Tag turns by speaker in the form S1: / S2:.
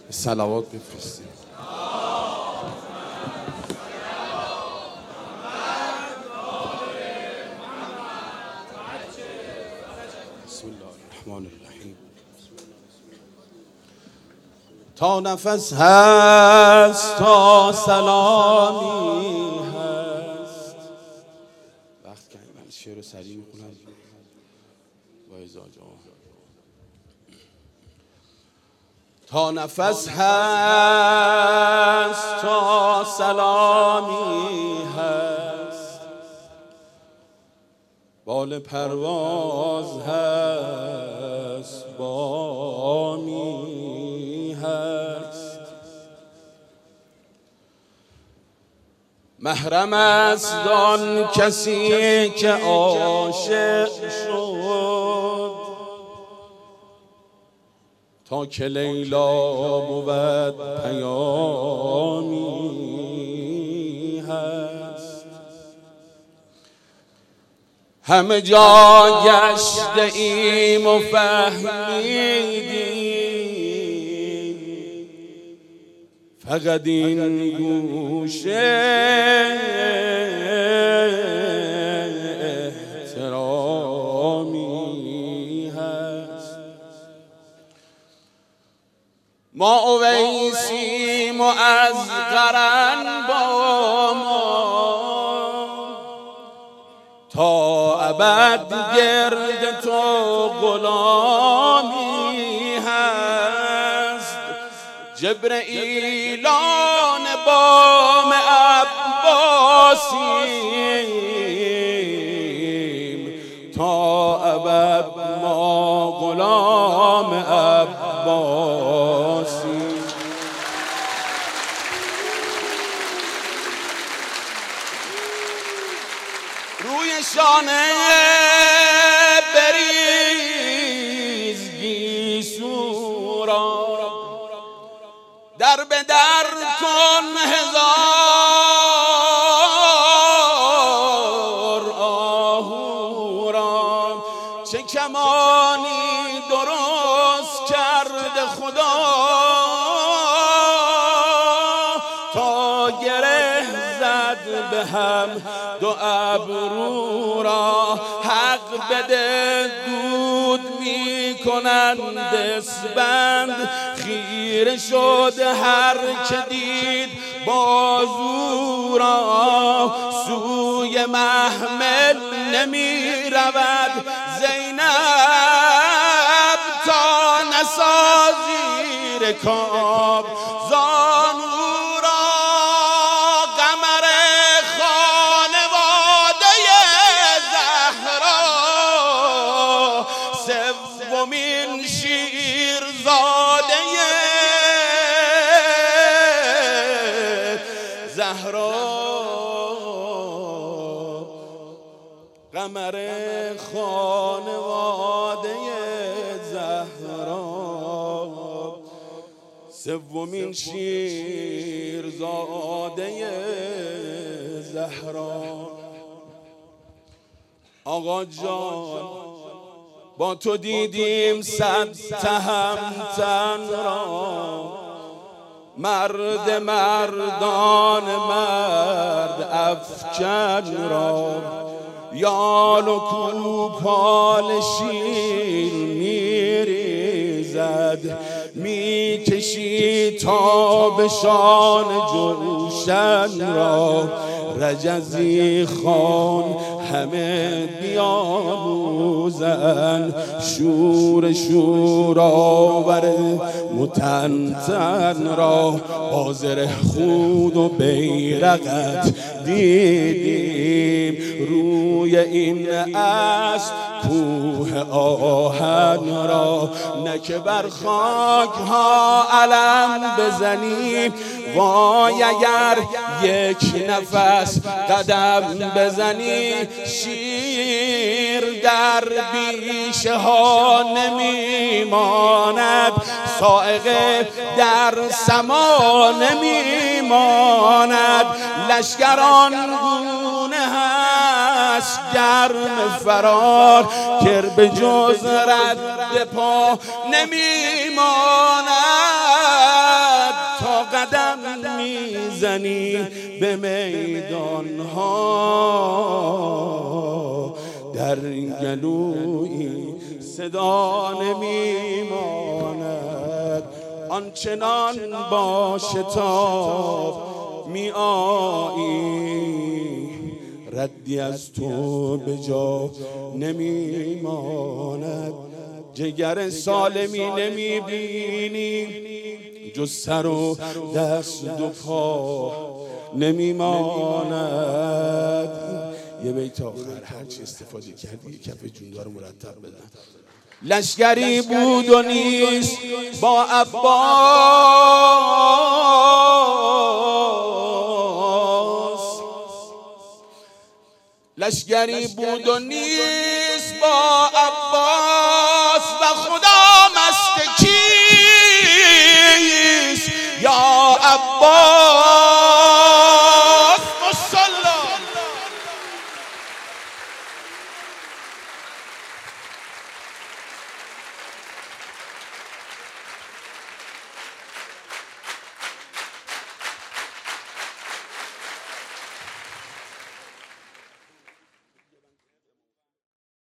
S1: صلوات بفرستید. بسم الله الرحمن الرحیم. تا نفس هست تا سلامی هست. وقت که من شعر سریع میخونم با ازاجه. تا نفس هست تا سلامی هست، بال پرواز هست بامی هست. محرم است آن کسی که عاشق شد، تا که لیلا بود پیامی هست. همه جا گشته ایم و فهمیدیم، فقط این گوشه احترامی هست. ما اویسیم و از قرن با ما، تا ابد گرد تو غلامی هست. جبرئیلان بام عباسیم، تا ابد ما غلام عباسیم. روی شانه بریز گیسو را، در به در کن هزار آهو را. چه کمانی درست کرده خدا، تا گره زد به هم دو ابرو را. حق بده دود می کنند اسبند، خیره شد هر که دید بازو را. سوی محمل نمی رود زینب، تا نسازی رکاب زانو را. قمر خانواده زهرا، سومین شیرزاده زهرا. قمر خانواده زهرا، سومین شیرزاده زهرا. آقا جان با تو دیدیم صد تهمتن را، مرد مردان مرد افکن را. یال و کوپال شیر میریزد، میکشی تا به شان جوشن را. رجزی خان همه بیاموزن، شور شورآور متنتن را. بازر خود و بیرقت دیدیم، روی این اسب کوه آهن را. نه که بر خاک ها علم بزنیم، وای اگر یک نفس قدم بزنی. شیر در بیشه ها نمیماند، صاعقه در سما نمیماند. لشکران گونه هست گرم فرار، که به جز رد پا نمیماند. قدم میزنی به میدان ها، در گلویی صدا نمیماند. آنچنان با شتاب می آیی، ردی از تو به جا نمیماند. جگر سالمی نمیبینی، جز سر و دست و پا نمیماند. یه بیت آخر هر چی استفاده کردی کف جوندار مرتب بدن. لشکری بود و نیست با عباس، لشکری بود و نیست با عباس،